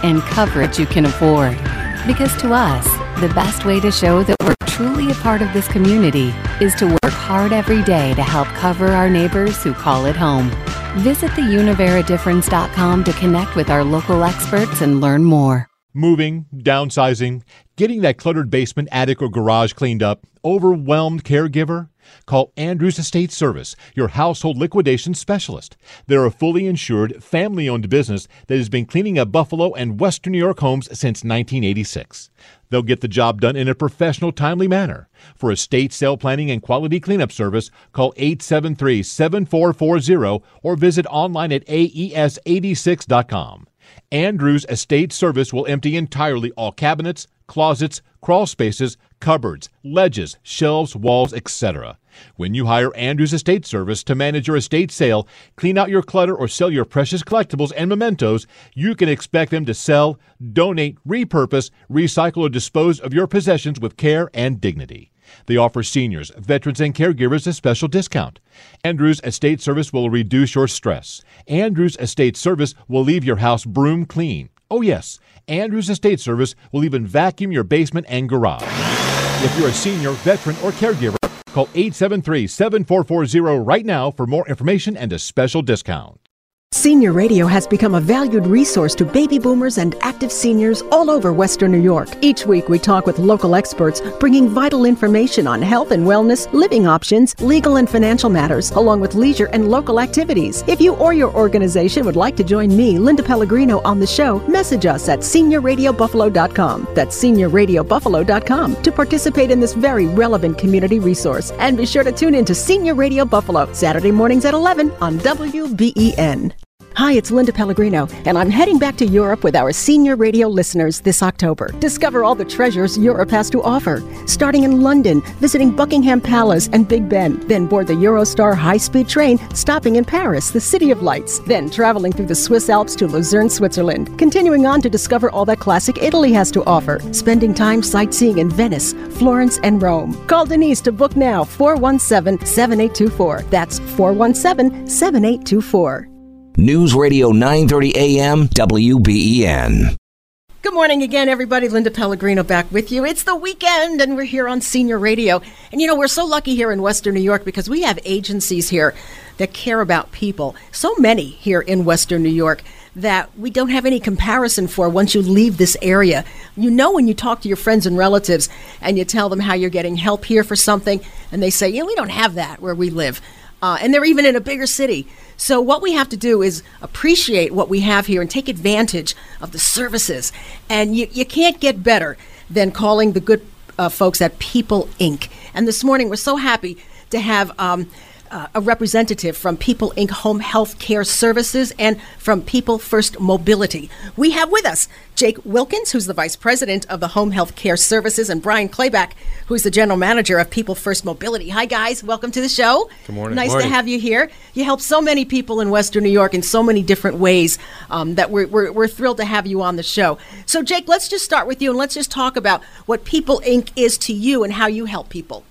[SPEAKER 8] and coverage you can afford. Because to us, the best way to show that we're truly a part of this community is to work hard every day to help cover our neighbors who call it home. Visit the univera difference dot com to connect with our local experts and learn more.
[SPEAKER 10] Moving, downsizing, getting that cluttered basement, attic, or garage cleaned up, overwhelmed caregiver? Call Andrews Estate Service, your household liquidation specialist. They're a fully insured, family-owned business that has been cleaning up Buffalo and Western New York homes since nineteen eighty-six. They'll get the job done in a professional, timely manner. For estate sale planning and quality cleanup service, call eight seven three, seven four four zero or visit online at A E S eighty-six dot com. Andrews Estate Service will empty entirely all cabinets, closets, crawl spaces, cupboards, ledges, shelves, walls, et cetera. When you hire Andrews Estate Service to manage your estate sale, clean out your clutter, or sell your precious collectibles and mementos, you can expect them to sell, donate, repurpose, recycle, or dispose of your possessions with care and dignity. They offer seniors, veterans, and caregivers a special discount. Andrews Estate Service will reduce your stress. Andrews Estate Service will leave your house broom clean. Oh yes, Andrews Estate Service will even vacuum your basement and garage. If you're a senior, veteran, or caregiver, call eight seven three, seven four four zero right now for more information and a special discount.
[SPEAKER 6] Senior Radio has become a valued resource to baby boomers and active seniors all over Western New York. Each week we talk with local experts, bringing vital information on health and wellness, living options, legal and financial matters, along with leisure and local activities. If you or your organization would like to join me, Linda Pellegrino, on the show, message us at senior radio buffalo dot com. That's senior radio buffalo dot com to participate in this very relevant community resource. And be sure to tune in to Senior Radio Buffalo, Saturday mornings at eleven on W B E N. Hi, it's Linda Pellegrino, and I'm heading back to Europe with our senior radio listeners this October. Discover all the treasures Europe has to offer, starting in London, visiting Buckingham Palace and Big Ben, then board the Eurostar high-speed train, stopping in Paris, the City of Lights, then traveling through the Swiss Alps to Lucerne, Switzerland, continuing on to discover all that classic Italy has to offer, spending time sightseeing in Venice, Florence, and Rome. Call Denise to book now, four one seven, seven eight two four. That's four one seven, seven eight two four.
[SPEAKER 11] News Radio nine thirty A M W B E N.
[SPEAKER 6] Good morning again, everybody. Linda Pellegrino back with you. It's the weekend, and we're here on Senior Radio. And, you know, we're so lucky here in Western New York because we have agencies here that care about people. So many here in Western New York that we don't have any comparison for once you leave this area. You know, when you talk to your friends and relatives and you tell them how you're getting help here for something, and they say, yeah, we don't have that where we live. Uh, and they're even in a bigger city. So what we have to do is appreciate what we have here and take advantage of the services. And you, you can't get better than calling the good uh, folks at People Incorporated. And this morning we're so happy to have um, uh, a representative from People Incorporated Home Health Care Services and from People First Mobility. We have with us Jake Wilkins, who's the Vice President of the Home Health Care Services, and Brian Clayback, who's the General Manager of People First Mobility. Hi, guys. Welcome to the show.
[SPEAKER 14] Good morning.
[SPEAKER 6] Nice
[SPEAKER 14] Good morning.
[SPEAKER 6] to have you here. You help so many people in Western New York in so many different ways um, that we're, we're, we're thrilled to have you on the show. So, Jake, let's just start with you, and let's just talk about what People Incorporated is to you and how you help people.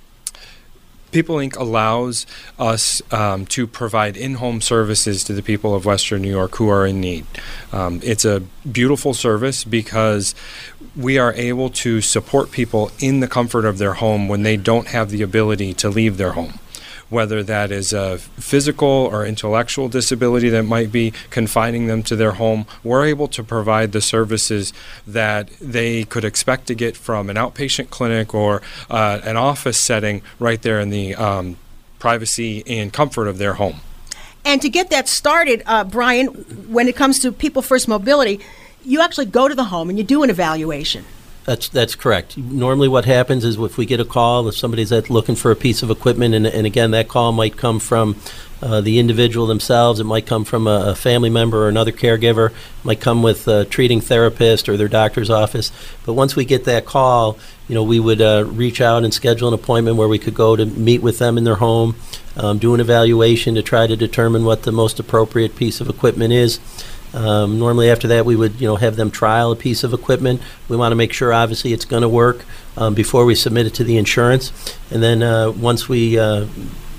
[SPEAKER 14] People Incorporated allows us um, to provide in-home services to the people of Western New York who are in need. Um, it's a beautiful service because we are able to support people in the comfort of their home when they don't have the ability to leave their home. Whether that is a physical or intellectual disability that might be confining them to their home, we're able to provide the services that they could expect to get from an outpatient clinic or uh, an office setting right there in the um, privacy and comfort of their home.
[SPEAKER 6] And to get that started, uh, Brian, when it comes to People First Mobility, you actually go to the home and you do an evaluation.
[SPEAKER 15] That's that's correct. Normally what happens is if we get a call, if somebody's at looking for a piece of equipment, and, and again, that call might come from uh, the individual themselves, it might come from a, a family member or another caregiver, it might come with a treating therapist or their doctor's office. But once we get that call, you know, we would uh, reach out and schedule an appointment where we could go to meet with them in their home, um, do an evaluation to try to determine what the most appropriate piece of equipment is. Um, normally after that we would you know have them trial a piece of equipment. We want to make sure obviously it's going to work um, before we submit it to the insurance, and then uh, once we uh,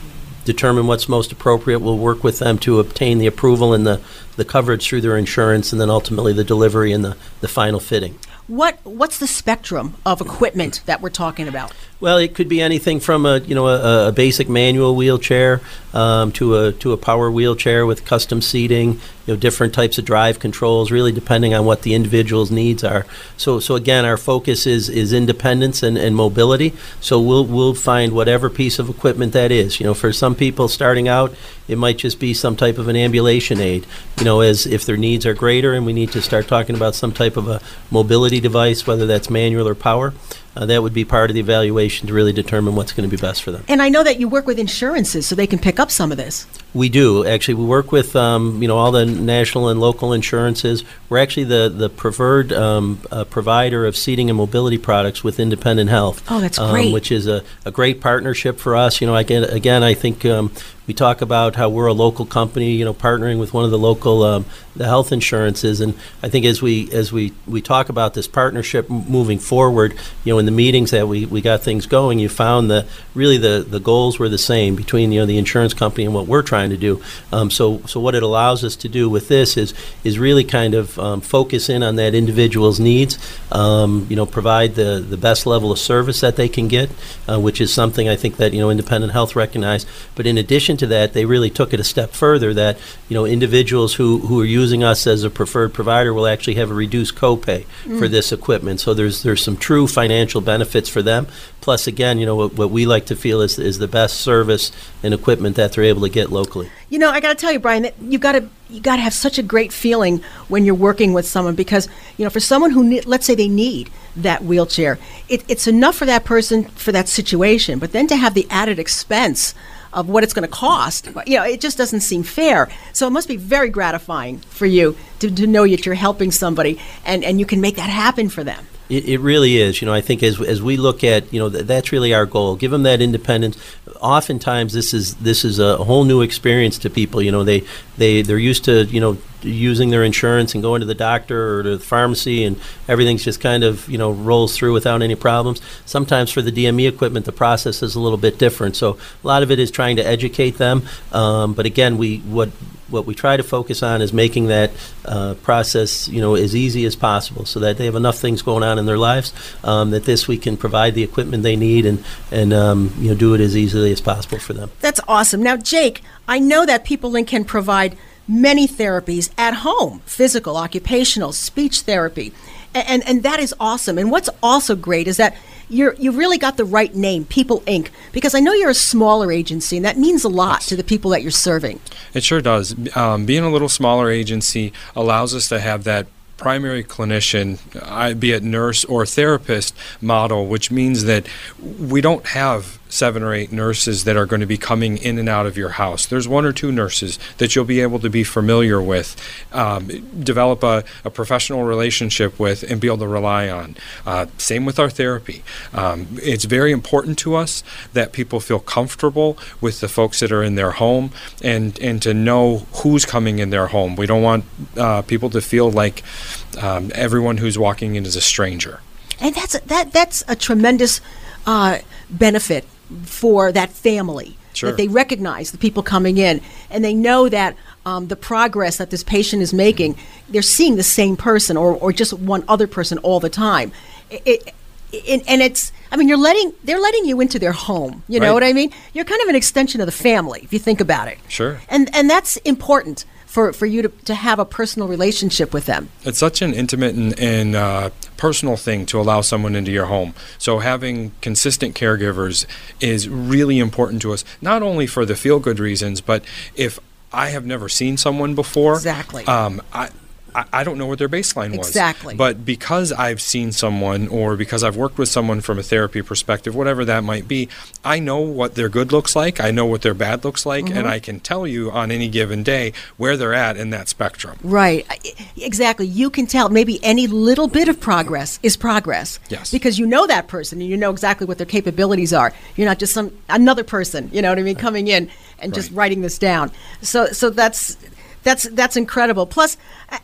[SPEAKER 15] determine what's most appropriate. We'll work with them to obtain the approval and the, the coverage through their insurance, and then ultimately the delivery and the, the final fitting.
[SPEAKER 6] What what's the spectrum of equipment that we're talking about?
[SPEAKER 15] Well, it could be anything from a you know a, a basic manual wheelchair um, to a to a power wheelchair with custom seating. You know, different types of drive controls, really depending on what the individual's needs are. So, so again, our focus is is independence and, and mobility. So we'll we'll find whatever piece of equipment that is. You know, for some people starting out, it might just be some type of an ambulation aid. You know, as if their needs are greater and we need to start talking about some type of a mobility device, whether that's manual or power. Uh, that would be part of the evaluation to really determine what's going to be best for them.
[SPEAKER 6] And I know that you work with insurances so they can pick up some of this.
[SPEAKER 15] We do. Actually, we work with um, you know all the national and local insurances. We're actually the, the preferred um, uh, provider of seating and mobility products with Independent Health.
[SPEAKER 6] Oh, that's
[SPEAKER 15] um,
[SPEAKER 6] great.
[SPEAKER 15] Which is a, a great partnership for us. You know, again, again I think um, we talk about how we're a local company, you know, partnering with one of the local um, the health insurances. And I think as we as we, we talk about this partnership m- moving forward, you know, in the meetings that we, we got things going, you found that really the, the goals were the same between, you know, the insurance company and what we're trying to do. Um, so so what it allows us to do with this is is really kind of um, focus in on that individual's needs, um, you know, provide the, the best level of service that they can get, uh, which is something I think that, you know, Independent Health recognized. But in addition to that, they really took it a step further that, you know, individuals who, who are using us as a preferred provider will actually have a reduced copay mm. for this equipment. So there's there's some true financial benefits for them. Plus, again, you know, what, what we like to feel is is the best service and equipment that they're able to get locally.
[SPEAKER 6] You know, I got to tell you, Brian, that you got to you got to have such a great feeling when you're working with someone because, you know, for someone who ne- let's say they need that wheelchair, it, it's enough for that person for that situation, but then to have the added expense of what it's going to cost, you know, it just doesn't seem fair. So it must be very gratifying for you to, to know that you're helping somebody and, and you can make that happen for them.
[SPEAKER 15] It, it really is. You know, I think as as we look at, you know, th- that's really our goal. Give them that independence. Oftentimes, this is this is a whole new experience to people. You know, they they they're used to, you know, using their insurance and going to the doctor or to the pharmacy, and everything's just kind of, you know, rolls through without any problems. Sometimes for the D M E equipment, the process is a little bit different. So a lot of it is trying to educate them. Um, but again, we what. What we try to focus on is making that uh, process, you know, as easy as possible, so that they have enough things going on in their lives um, that this we can provide the equipment they need and and um, you know do it as easily as possible for them.
[SPEAKER 6] That's awesome. Now, Jake, I know that PeopleLink can provide many therapies at home: physical, occupational, speech therapy, and and, and that is awesome. And what's also great is that You're, you've really got the right name, People Incorporated, because I know you're a smaller agency, and that means a lot to the people that you're serving.
[SPEAKER 14] It sure does. Um, being a little smaller agency allows us to have that primary clinician, uh, be it nurse or therapist model, which means that we don't have seven or eight nurses that are going to be coming in and out of your house. There's one or two nurses that you'll be able to be familiar with, um, develop a, a professional relationship with, and be able to rely on. Uh, same with our therapy. Um, it's very important to us that people feel comfortable with the folks that are in their home and, and to know who's coming in their home. We don't want uh, people to feel like um, everyone who's walking in is a stranger.
[SPEAKER 6] And that's a, that that's a tremendous uh, benefit for that family,
[SPEAKER 14] sure.
[SPEAKER 6] that they recognize the people coming in and they know that um, the progress that this patient is making, they're seeing the same person or, or just one other person all the time. It, it, it, and it's, I mean, you're letting, they're letting you into their home. You know
[SPEAKER 14] right.
[SPEAKER 6] what I mean? You're kind of an extension of the family, if you think about it.
[SPEAKER 14] Sure.
[SPEAKER 6] And and that's important for, for you to, to have a personal relationship with them.
[SPEAKER 14] It's such an intimate and, and uh, personal thing to allow someone into your home. So having consistent caregivers is really important to us, not only for the feel-good reasons, but if I have never seen someone before,
[SPEAKER 6] exactly.
[SPEAKER 14] um, I, I, I don't know what their baseline was.
[SPEAKER 6] Exactly.
[SPEAKER 14] But because I've seen someone or because I've worked with someone from a therapy perspective, whatever that might be, I know what their good looks like, I know what their bad looks like, mm-hmm. and I can tell you on any given day where they're at in that spectrum.
[SPEAKER 6] Right. Exactly. You can tell maybe any little bit of progress is progress.
[SPEAKER 14] Yes.
[SPEAKER 6] Because you know that person and you know exactly what their capabilities are. You're not just some another person, you know what I mean, right. coming in and right. just writing this down. So so that's that's that's incredible. Plus,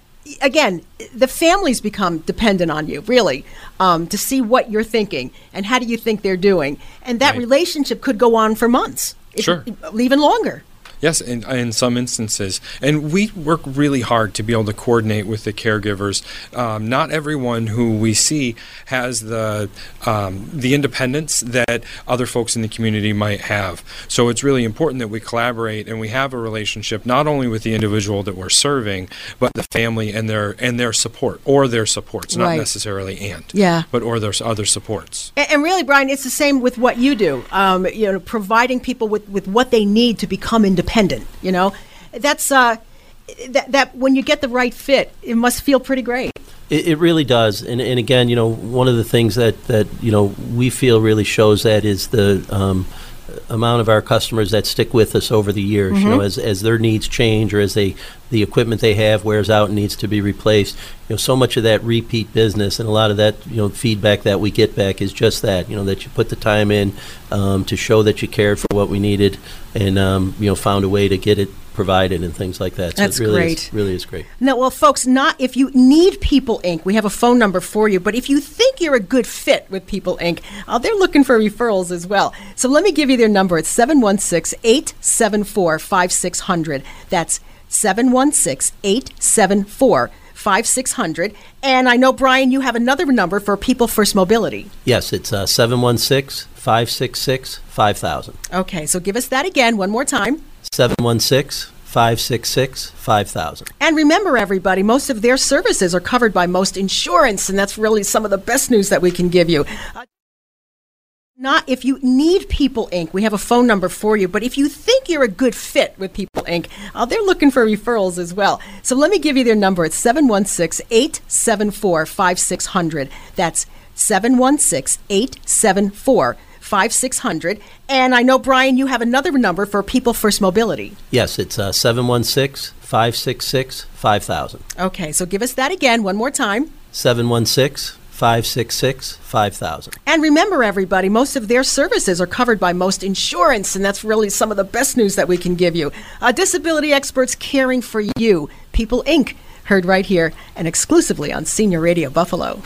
[SPEAKER 6] again, the families become dependent on you, really, um, to see what you're thinking and how do you think they're doing. And that
[SPEAKER 14] right.
[SPEAKER 6] relationship could go on for months if-
[SPEAKER 14] Sure.
[SPEAKER 6] even longer.
[SPEAKER 14] Yes, in, in some instances. And we work really hard to be able to coordinate with the caregivers. Um, not everyone who we see has the um, the independence that other folks in the community might have. So it's really important that we collaborate and we have a relationship not only with the individual that we're serving, but the family and their and their support, or their supports, not
[SPEAKER 6] Right.
[SPEAKER 14] necessarily and,
[SPEAKER 6] Yeah.
[SPEAKER 14] but or their other supports.
[SPEAKER 6] And, and really, Brian, it's the same with what you do. Um, you know, providing people with, with what they need to become independent. You know, that's uh, that that when you get the right fit, it must feel pretty great.
[SPEAKER 15] It, it really does, and and again, you know, one of the things that that you know we feel really shows that is the um, amount of our customers that stick with us over the years.
[SPEAKER 6] Mm-hmm.
[SPEAKER 15] You know, as as their needs change or as they the equipment they have wears out and needs to be replaced. You know, so much of that repeat business and a lot of that, you know, feedback that we get back is just that. You know, that you put the time in um, to show that you cared for what we needed, and um, you know, found a way to get it provided and things like that. So
[SPEAKER 6] That's
[SPEAKER 15] it really
[SPEAKER 6] great.
[SPEAKER 15] Is, really is great.
[SPEAKER 6] No, well, folks, not if you need People Incorporated, we have a phone number for you. But if you think you're a good fit with People Incorporated, uh, they're looking for referrals as well. So let me give you their number. It's seven one six, eight seven four, five six zero zero. That's seven one six, eight seven four, five six zero zero. And I know, Brian, you have another number for People First Mobility.
[SPEAKER 15] Yes, it's uh, seven one six, five six six, five thousand.
[SPEAKER 6] Okay, so give us that again one more time.
[SPEAKER 15] seven one six, five six six, five thousand.
[SPEAKER 6] And remember, everybody, most of their services are covered by most insurance, and that's really some of the best news that we can give you. Uh, Not if you need People Incorporated, we have a phone number for you. But if you think you're a good fit with People Incorporated, uh, they're looking for referrals as well. So let me give you their number. It's seven one six, eight seven four, five six zero zero. That's seven one six, eight seven four, five six zero zero. And I know, Brian, you have another number for People First Mobility.
[SPEAKER 15] Yes, it's uh, seven one six, five six six, five thousand.
[SPEAKER 6] Okay, so give us that again one more time.
[SPEAKER 15] seven one six, five six six, five thousand.
[SPEAKER 6] And remember, everybody, most of their services are covered by most insurance, and that's really some of the best news that we can give you. Uh, disability experts caring for you. People Incorporated, heard right here and exclusively on Senior Radio Buffalo.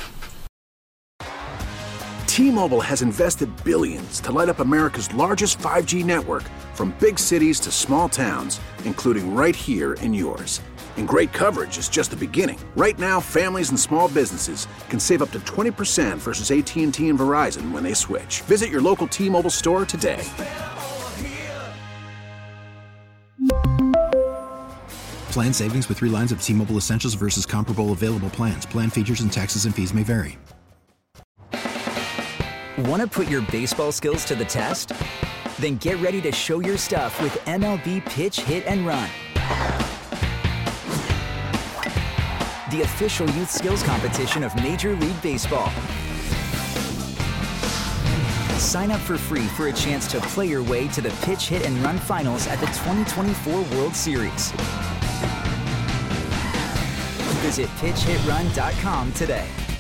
[SPEAKER 3] T-Mobile has invested billions to light up America's largest five G network, from big cities to small towns, including right here in yours. And great coverage is just the beginning. Right now, families and small businesses can save up to twenty percent versus A T and T and Verizon when they switch. Visit your local T-Mobile store today.
[SPEAKER 4] Plan savings with three lines of T-Mobile Essentials versus comparable available plans. Plan features and taxes and fees may vary.
[SPEAKER 16] Want to put your baseball skills to the test? Then get ready to show your stuff with M L B Pitch, Hit, and Run. The official youth skills competition of Major League Baseball. Sign up for free for a chance to play your way to the Pitch, Hit, and Run finals at the twenty twenty-four World Series. Visit pitch hit run dot com today.